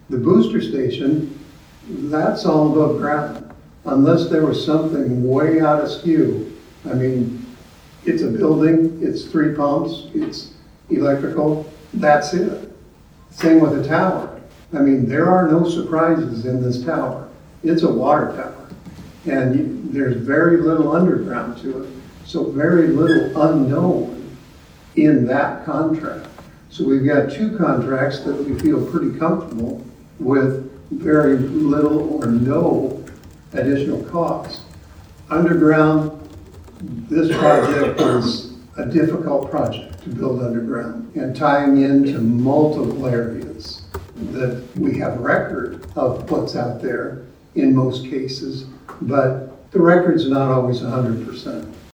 The booster station, that's all above ground, unless there was something way out of skew. I mean, it's a building, it's 3 pumps, it's electrical, that's it. Same with the tower. I mean, there are no surprises in this tower. It's a water tower, and there's very little underground to it, so very little unknown in that contract. So we've got 2 contracts that we feel pretty comfortable with very little or no additional cost. Underground, this project is a difficult project to build underground and tying into multiple areas that we have record of what's out there in most cases, but the record's not always 100%.